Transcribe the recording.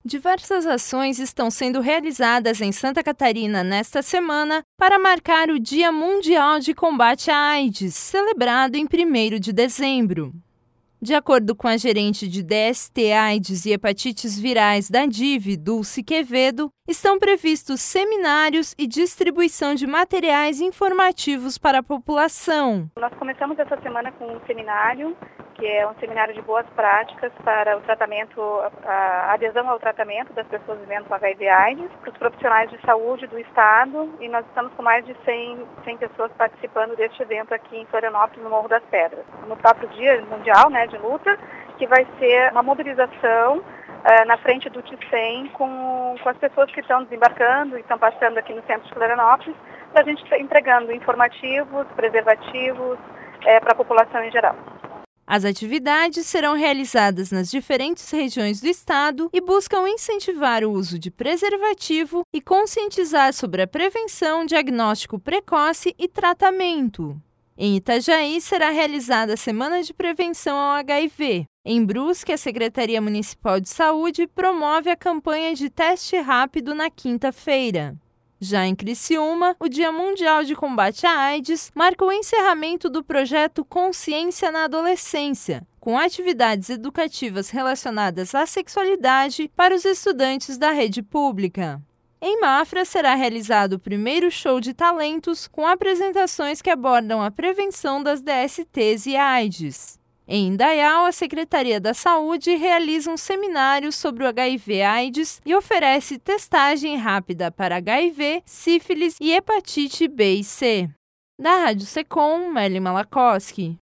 Diversas ações estão sendo realizadas em Santa Catarina nesta semana para marcar o Dia Mundial de Combate à AIDS, celebrado em 1º de dezembro. De acordo com a gerente de DST, AIDS e hepatites virais da DIV, Dulce Quevedo, estão previstos seminários e distribuição de materiais informativos para a população. Nós começamos essa semana com um seminário, que é um seminário de boas práticas para o tratamento, a adesão ao tratamento das pessoas vivendo com HIV/AIDS, para os profissionais de saúde do estado, e nós estamos com mais de 100 pessoas participando deste evento aqui em Florianópolis, no Morro das Pedras. No próprio Dia Mundial, de luta, que vai ser uma mobilização na frente do TICEM com as pessoas que estão desembarcando e estão passando aqui no centro de Florianópolis, para a gente estar entregando informativos, preservativos para a população em geral. As atividades serão realizadas nas diferentes regiões do estado e buscam incentivar o uso de preservativo e conscientizar sobre a prevenção, diagnóstico precoce e tratamento. Em Itajaí, será realizada a Semana de Prevenção ao HIV. Em Brusque, a Secretaria Municipal de Saúde promove a campanha de teste rápido na quinta-feira. Já em Criciúma, o Dia Mundial de Combate à AIDS marca o encerramento do projeto Consciência na Adolescência, com atividades educativas relacionadas à sexualidade para os estudantes da rede pública. Em Mafra, será realizado o primeiro show de talentos com apresentações que abordam a prevenção das DSTs e AIDS. Em Indaial, a Secretaria da Saúde realiza um seminário sobre o HIV/AIDS e oferece testagem rápida para HIV, sífilis e hepatite B e C. Da Rádio Secom, Merlin Malakoski.